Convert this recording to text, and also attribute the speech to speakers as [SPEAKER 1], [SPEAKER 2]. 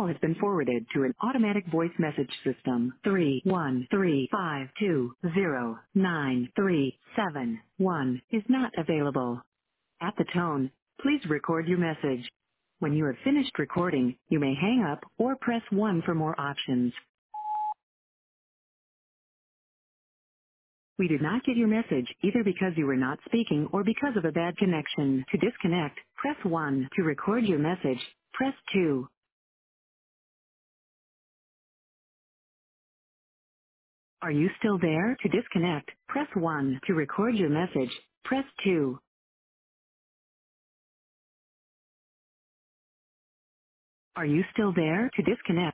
[SPEAKER 1] call has been forwarded to an automatic voice message system. 313520937 is not available. At the tone, please record your message. When you have finished recording, you may hang up or press 1 for more options. We did not get your message either because you were not speaking or because of a bad connection. To disconnect, press 1. To record your message, press 2. Are you still there? To disconnect, press 1. To record your message, press 2. Are you still there? To disconnect,